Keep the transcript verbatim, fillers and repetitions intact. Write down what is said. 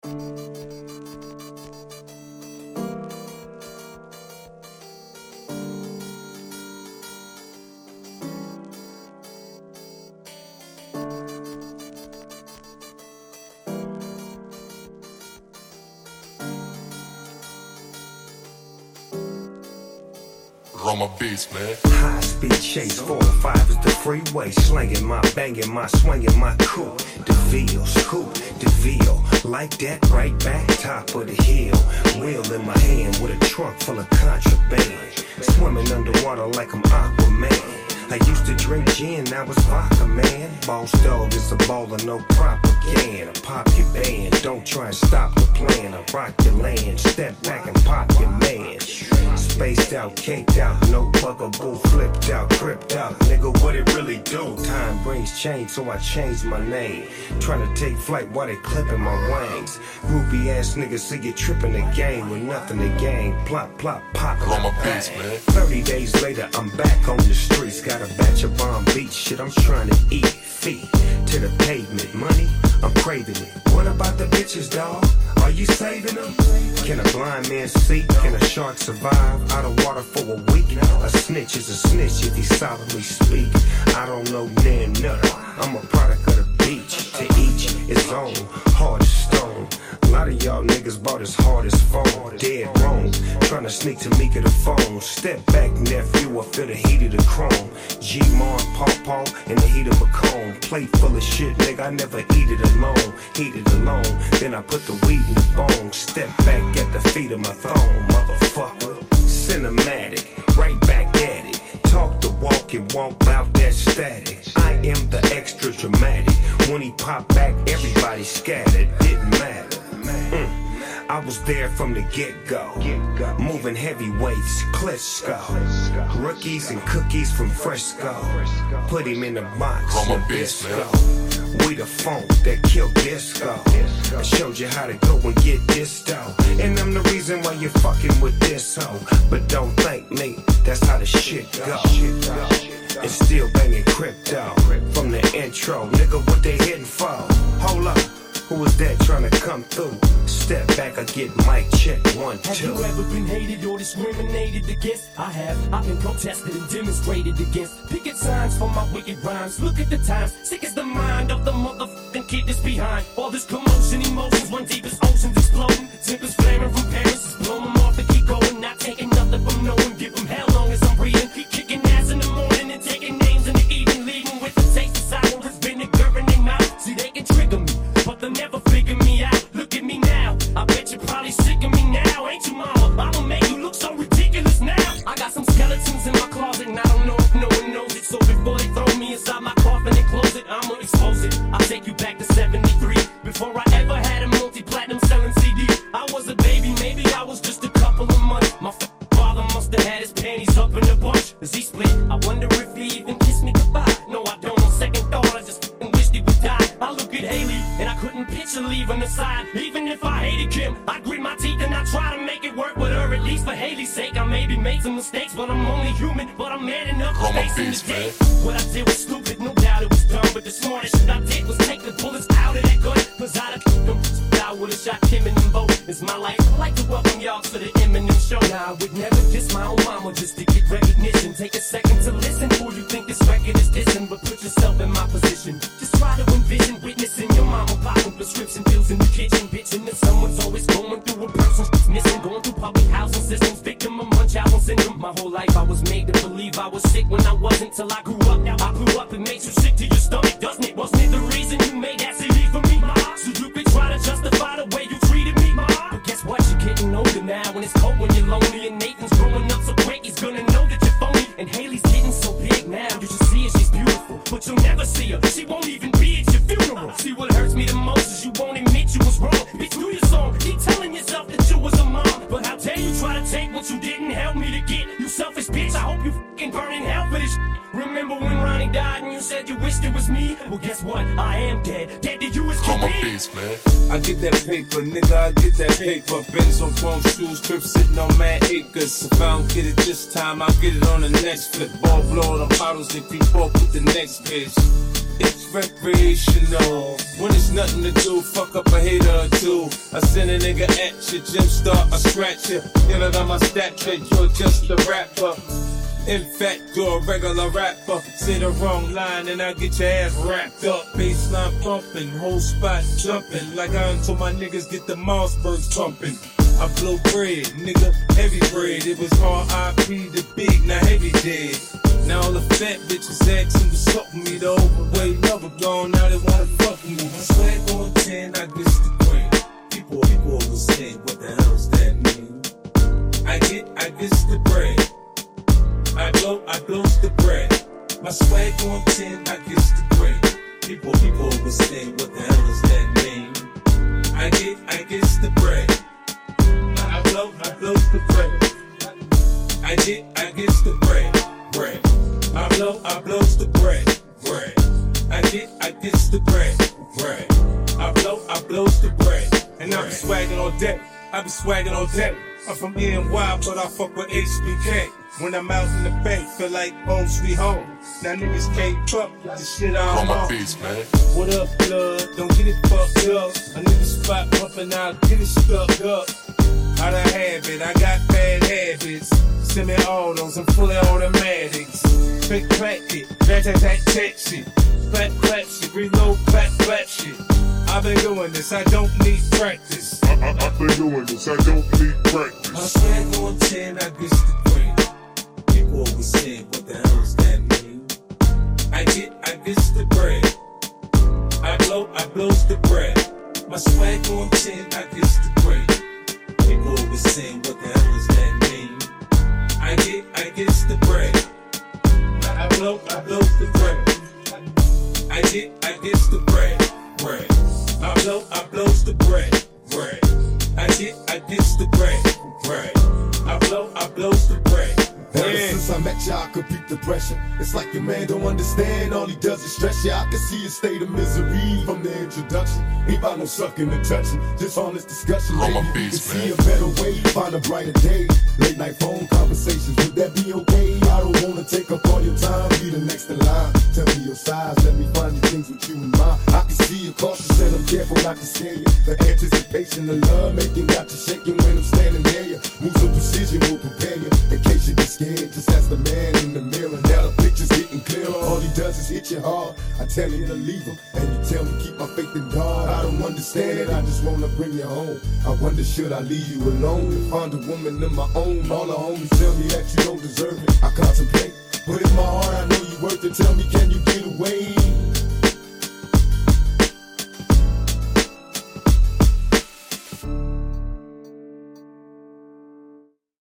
On my beats, man. High speed chase, four and five is the freeway. Slanging my, banging my, swinging my coupe. DeVille, scoop, DeVille. Like that, right back, top of the hill. Wheel in my hand with a trunk full of contraband. Swimming underwater like I'm Aquaman. I used to drink gin, I was vodka, man. Boss dog is a baller, no propaganda. Pop your band, don't try and stop the plan. I rock your land, step back and pop your man. Spaced out, caked out, no bugaboo, flipped out, cripped out. Nigga, what it really do? Time brings change, so I changed my name. Trying to take flight while they clipping my wings. Groupie ass niggas see you tripping the game with nothing to gain. Plop, plop, pop. On my beats, man. thirty days later, I'm back on the streets. Got a batch of bomb beats, shit, I'm trying to eat. Feet to the pavement, money, I'm craving it. What about the bitches, dawg? Are you saving them? Can a blind man see? Can a shark survive out of water for a week? A snitch is a snitch if he solemnly speak. I don't know then nothing. I'm a product of the beach. To each his own, hard as stone. A lot of y'all niggas bought as hard as phone. Dead wrong, trying to sneak to Mika the phone. Step back, nephew, I feel the heat of the chrome. G-Mar, Paw-Paw, in the heat of a cone. Plate full of shit, nigga, I never eat it alone. Heat it alone, then I put the weed in the bone. Step back at the feet of my throne, motherfucker. Cinematic, right back at it. Talk the walk and walk out that static. I am the extra dramatic. When he popped back, everybody scattered. Didn't matter. Mm. I was there from the get-go. Moving heavyweights, Klitschko. Rookies and cookies from Frisco. Put him in the box, Nabisco. We the funk that killed disco. I showed you how to go and get this dough. And I'm the reason why you're fucking with this hoe. But don't thank me, that's how the shit go. And still banging crypto from the intro. Nigga, what they hitting for? Hold up. Who was that trying to come through? Step back, I get mic check, one, two. Have you ever been hated or discriminated against? I have. I've been protested and demonstrated against. Picket signs for my wicked rhymes. Look at the times. Sick is the mind of the motherfucking kid that's behind. All this commotion, emotions, one deep as oceans exploding. Tempers flaring from Paris, just blow them off and keep going. Not taking nothing from no one. Give them hell long as I'm breathing. Keep kicking ass in the morning and taking names in the evening. Leaving with the taste of sour as vinegar in their mouth. See, they can trigger me, but they'll never figure me out. Look at me now, I bet you're probably sick of me now. Ain't you, mama? I'ma make you look so ridiculous now. I got some skeletons in my closet and I don't know if no one knows it. So before they throw me inside my coffin and close it, I'ma expose it. I'll take you back to seventy-three. Before I ever had a multi-platinum selling C D. I was a baby, maybe I was just a couple of months. My father must have had his panties up in a bunch. As he split, I wonder if he even kissed me goodbye. No, I don't. On second thought, I just wished he would die. I look at Haley and I couldn't picture leaving the side. Even if I hated Kim, I grit my teeth and I try to make it work with her. At least for Haley's sake, I maybe made some mistakes, but I'm only human. But I'm man enough to face in the day. What I did was stupid, no doubt it was dumb. But the smartest shit I did was take the bullets out of that gun. Cause I'd have killed them. I would've shot Kim and them both. It's my life. I'd like to welcome y'all to the Eminem show. Now I would never diss my own mama just to get recognition. Take a second to listen. Who you think this record is dissing? But put yourself in my position. Just try to envision witnessing your mama popping prescription pills in the kitchen, bitching that someone's always going through a person's missing, going through public housing systems, victim of Munchausen syndrome. My whole life I was made to believe I was sick when I wasn't till I grew up. Now I grew up, it makes you sick to your stomach, doesn't it? Wasn't it the reason you made that C D for me, ma? So you could try to justify the way you treated me, ma? But guess what? You're getting older now, and it's cold when you're lonely, and Nathan's growing up so great he's gonna know that you're phony. And Haley's getting so big now, you should see her, she's beautiful, but you'll never see her. She won't even be at your funeral. See, what hurts me the most is you won't admit you was wrong. Bitch, do your song, keep telling yourself that you was a mom. But how dare you try to take what you didn't help me to get? You selfish bitch, I hope you fucking burn in hell for this shit. Remember when Ronnie died and you said you wished it was me? Well, guess what? I am dead. Dead to you as can be. Beats, man. I get that paper, nigga, I get that paper. Benz on chrome shoes, crib sitting on mad acres. If I don't get it this time, I'll get it on the next flip. Ball blow the bottles and creep off with the next bitch. It's recreational. When it's nothing to do, fuck up a hater or two. I send a nigga at you, jump start, I scratch you. You know that my stature, you're just a rapper. In fact, you're a regular rapper. Say the wrong line and I get your ass wrapped up. Baseline pumping, whole spot jumping. Like I until my niggas get the Mossbergs pumping. I blow bread, nigga, heavy bread. It was R I P the big, now heavy dead. Now all the fat bitches asking what's up with me. The overweight lover gone, now they wanna fuck with me. My swag on ten, I guess the queen. People, people always say, what the hell's that mean? I get, I guess the bread. I blow, I blows the bread. My swag on ten, I guess the bread. People, people always say, what the hell does that mean? I get, I guess the bread. I blow, I blows the bread. I get, I guess the bread, bread. I blow, I blows the bread, bread. I get, I guess the bread, bread. I blow, I blows the bread. And I be swagging all day, I be swagging all day. I'm from E N Y, but I fuck with H B K. When I'm out in the bay, feel like home sweet home. Now niggas can't fuck with the shit I'm Run my on. beats, man. What up, blood? Don't get it fucked up. A nigga spot bumping out, get it stuck up. How'd I have it? I got bad habits. Semi-autos and fully automatics. Quick crack it, back that back tech shit. Clap clap shit, reload clap clap shit. I've been doing this, I don't need practice. I, I, I've been doing this, I don't need practice. My swag on ten, I guess the queen. People always say, what the hell does that mean? I get, I guess the bread. I blow, I blows the bread. My swag on ten, I guess the bread. People always say, what the hell does that mean? I get, I guess the bread. I blow, I blows the bread. I get, I guess the bread, bread. I blow, I blows the bread, bread. I get, I guess the bread, bread. I blow, I blows the bread. Ever since I met ya, I could beat the pressure. It's like your man don't understand, all he does is stress ya. I can see a state of misery from the introduction. Ain't about no sucking and touching, just honest discussion. Run my Maybe we beats, can see man. a better way, find a brighter day. Late night phone conversations, would that be okay? I don't wanna take up all your time, be the next in line. Tell me your size, let me find you things with you in mind. I can see you cautious and I'm careful not to scare you. The anticipation of love making got you shaking when I'm standing near you. Moves of precision will prepare you in case you get scared. Just ask the man in the mirror. Now the picture's getting clearer. All he does is hit you hard. I tell you to leave him, and you tell me keep my faith in God. I don't understand it. I just wanna bring you home. I wonder should I leave you alone and find a woman of my own? All the homies tell me that you don't deserve it. I contemplate, but in my heart I know you worth it. Tell me, can you get away?